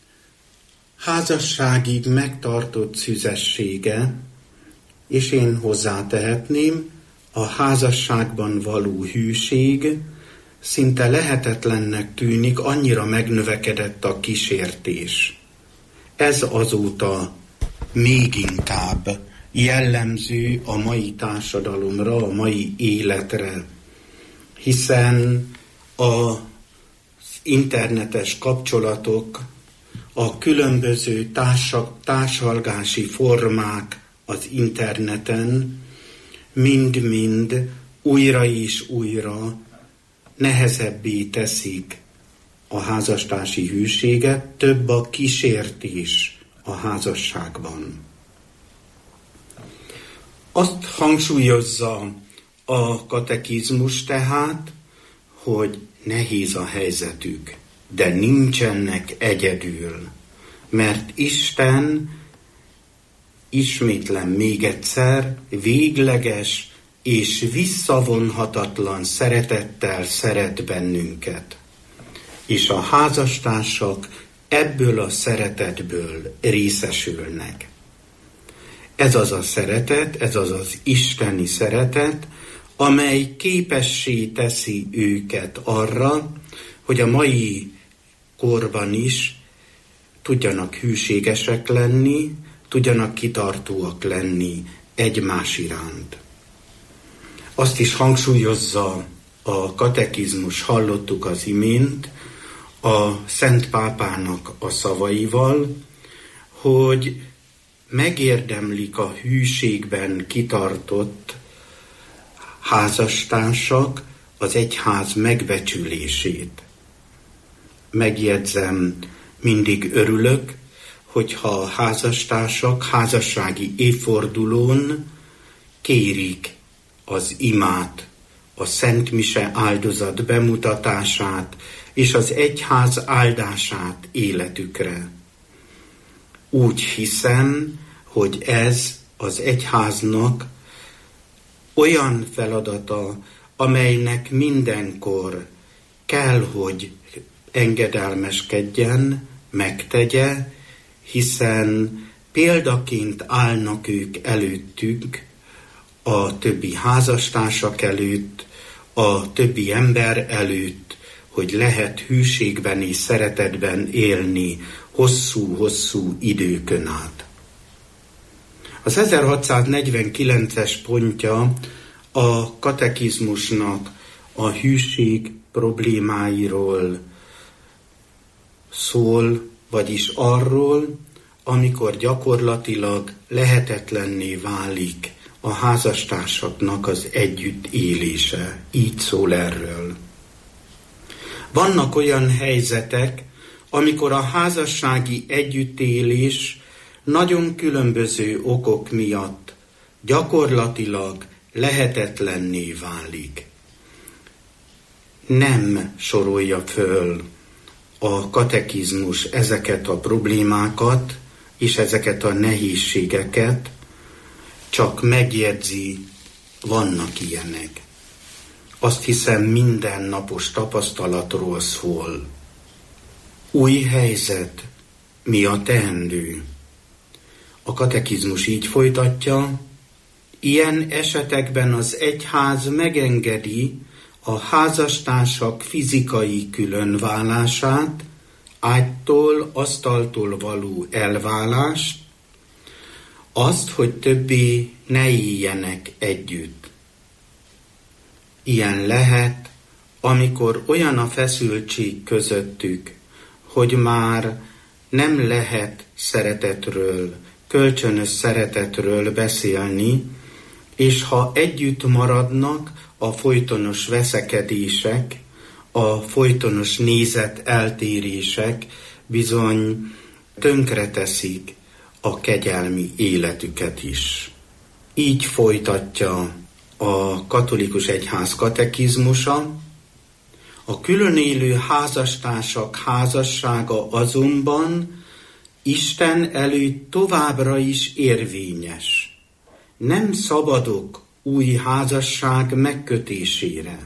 házasságig megtartott szüzessége, és én hozzátehetném, a házasságban való hűség szinte lehetetlennek tűnik, annyira megnövekedett a kísértés. Ez azóta még inkább jellemző a mai társadalomra, a mai életre, hiszen az internetes kapcsolatok, a különböző társa, társalgási formák az interneten mind-mind újra és újra nehezebbé teszik a házastársi hűséget, több a kísértés a házasságban. Azt hangsúlyozza a katekizmus tehát, hogy nehéz a helyzetük, de nincsenek egyedül, mert Isten, ismétlem még egyszer, végleges és visszavonhatatlan szeretettel szeret bennünket, és a házastársak ebből a szeretetből részesülnek. Ez az a szeretet, ez az az isteni szeretet, amely képessé teszi őket arra, hogy a mai korban is tudjanak hűségesek lenni, tudjanak kitartóak lenni egymás iránt. Azt is hangsúlyozza a katekizmus, hallottuk az imént, a Szent Pápának a szavaival, hogy megérdemlik a hűségben kitartott házastársak az egyház megbecsülését. Megjegyzem, mindig örülök, hogyha a házastársak házassági évfordulón kérik az imát, a Szent Mise áldozat bemutatását és az egyház áldását életükre. Úgy hiszem, hogy ez az egyháznak olyan feladata, amelynek mindenkor kell, hogy engedelmeskedjen, megtegye, hiszen példaként állnak ők előttünk, a többi házastársak előtt, a többi ember előtt, hogy lehet hűségben és szeretetben élni hosszú-hosszú időkön át. Az ezerhatszáznegyvenkilences pontja a katekizmusnak a hűség problémáiról szól, vagyis arról, amikor gyakorlatilag lehetetlenné válik a házastársaknak az együttélése. Így szól erről. Vannak olyan helyzetek, amikor a házassági együttélés nagyon különböző okok miatt gyakorlatilag lehetetlenné válik. Nem sorolja föl a katekizmus ezeket a problémákat és ezeket a nehézségeket, csak megjegyzi, vannak ilyenek. Azt hiszem, mindennapos tapasztalatról szól. Új helyzet, mi a teendő? A katekizmus így folytatja, ilyen esetekben az egyház megengedi a házastársak fizikai különválását, ágytól, asztaltól való elválást, azt, hogy többé ne éljenek együtt. Ilyen lehet, amikor olyan a feszültség közöttük, hogy már nem lehet szeretetről, kölcsönös szeretetről beszélni, és ha együtt maradnak a folytonos veszekedések, a folytonos nézeteltérések bizony tönkreteszik a kegyelmi életüket is. Így folytatja a katolikus egyház katekizmusa, a külön élő házastársak házassága azonban Isten előtt továbbra is érvényes. Nem szabadok új házasság megkötésére.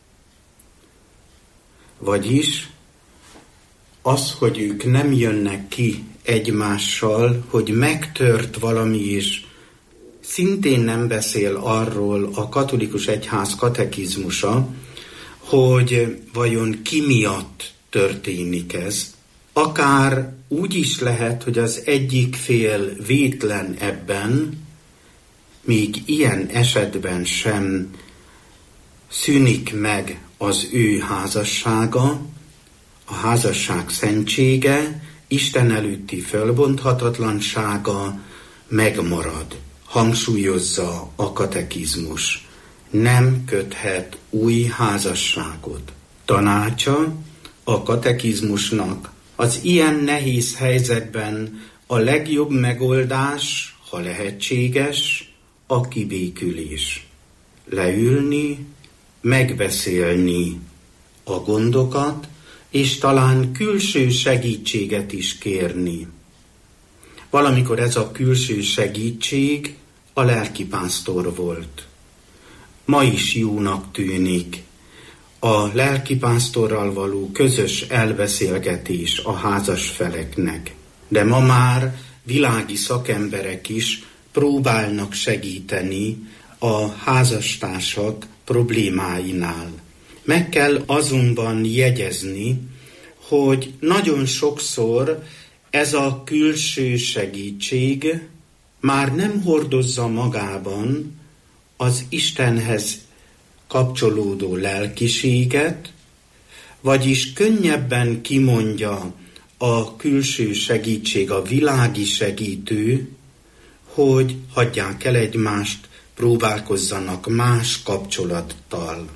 Vagyis az, hogy ők nem jönnek ki egymással, hogy megtört valami is, szintén nem beszél arról a katolikus egyház katekizmusa, hogy vajon ki miatt történik ez. Akár úgy is lehet, hogy az egyik fél vétlen ebben, még ilyen esetben sem szűnik meg az ő házassága, a házasság szentsége, Isten előtti fölbonthatatlansága megmarad. hangsúlyozza a katekizmus. Nem köthet új házasságot. Tanácsa a katekizmusnak: az ilyen nehéz helyzetben a legjobb megoldás, ha lehetséges, a kibékülés. Leülni, megbeszélni a gondokat, és talán külső segítséget is kérni. Valamikor ez a külső segítség a lelkipásztor volt. Ma is jónak tűnik a lelkipásztorral való közös elbeszélgetés a házas feleknek. De ma már világi szakemberek is próbálnak segíteni a házastársak problémáinál. Meg kell azonban jegyezni, hogy nagyon sokszor ez a külső segítség már nem hordozza magában az Istenhez kapcsolódó lelkiséget, vagyis könnyebben kimondja a külső segítség, a világi segítő, hogy hagyják el egymást, próbálkozzanak más kapcsolattal.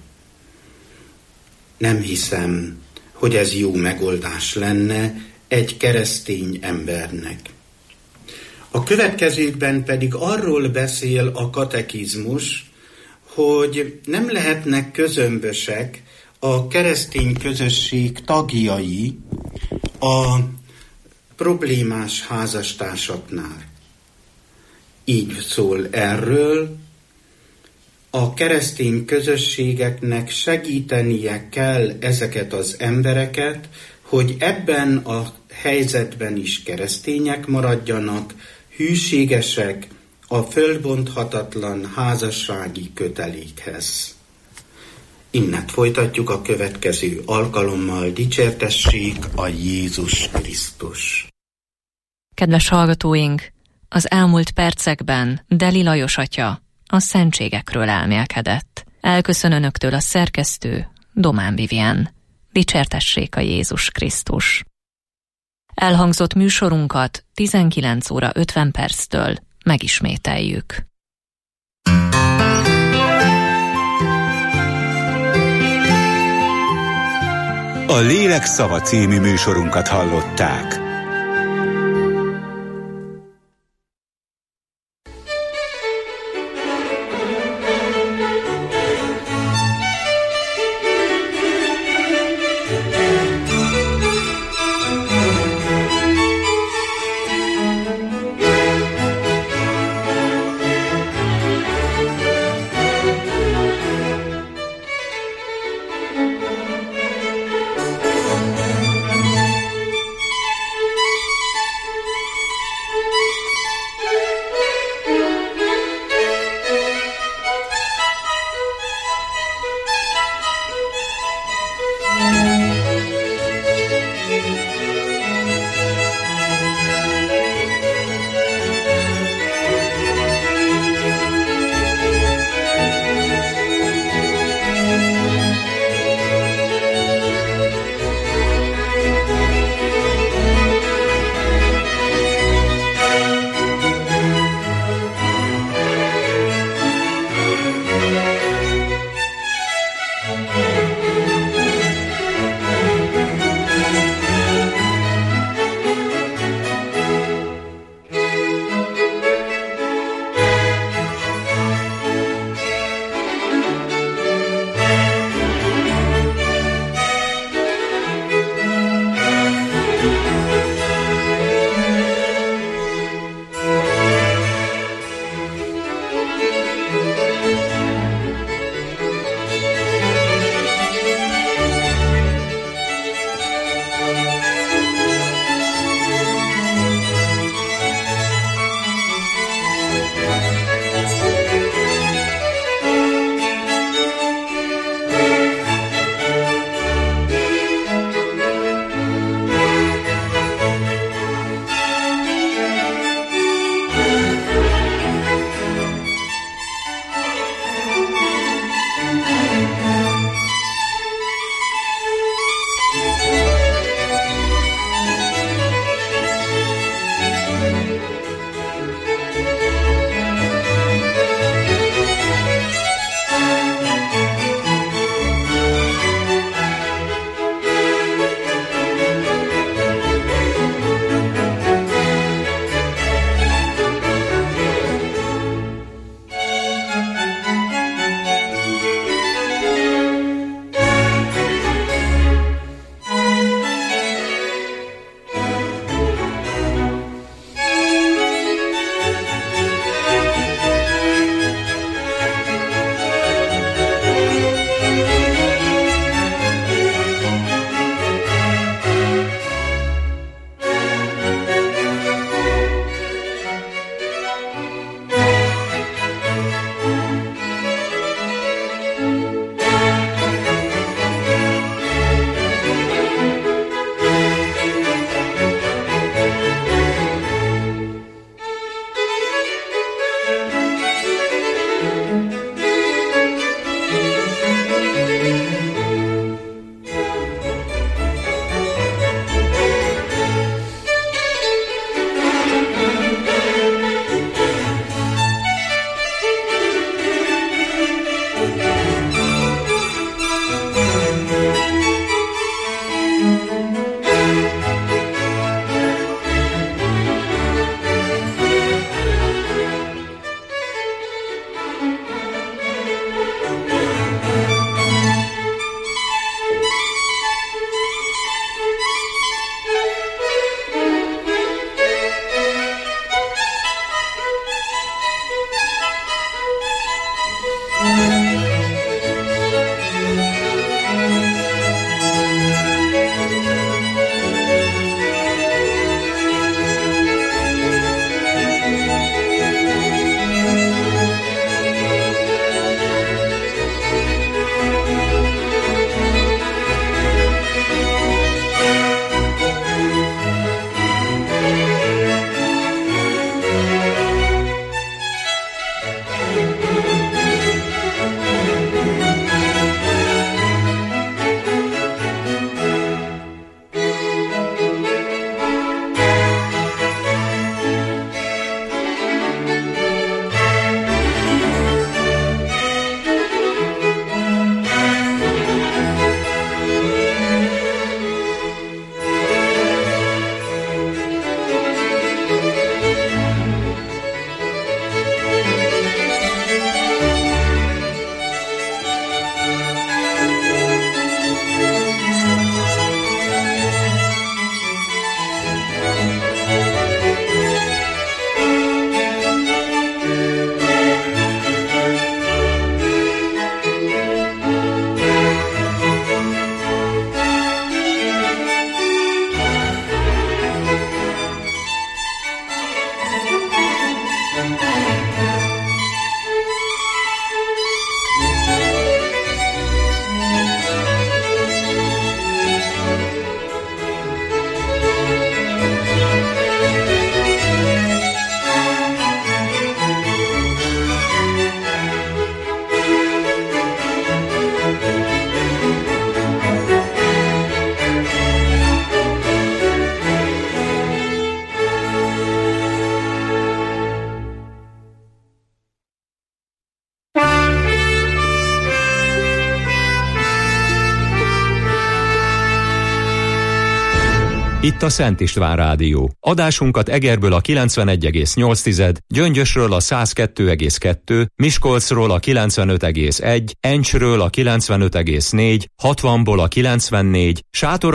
Nem hiszem, hogy ez jó megoldás lenne egy keresztény embernek. A következőkben pedig arról beszél a katekizmus, hogy nem lehetnek közömbösek a keresztény közösség tagjai a problémás házastársaknál. Így szól erről: a keresztény közösségeknek segítenie kell ezeket az embereket, hogy ebben a helyzetben is keresztények maradjanak, hűségesek a fölbonthatatlan házassági kötelékhez. Innent folytatjuk a következő alkalommal. Dicsértessék a Jézus Krisztus! Kedves hallgatóink, az elmúlt percekben Deli Lajos atya a szentségekről elmélkedett. Elköszön önöktől a szerkesztő, Domán Vivien. Dicsértessék a Jézus Krisztus! Elhangzott műsorunkat tizenkilenc óra ötven perctől megismételjük. A Lélek szava című műsorunkat hallották. Itt a Szent István Rádió. Adásunkat Egerből a kilencvenegy egész nyolc, Gyöngyösről a száz kettő egész kettő, Miskolcról a kilencvenöt egész egy, Encsről a kilencvenöt egész négy, hatvanból a kilencvennégy, Sátor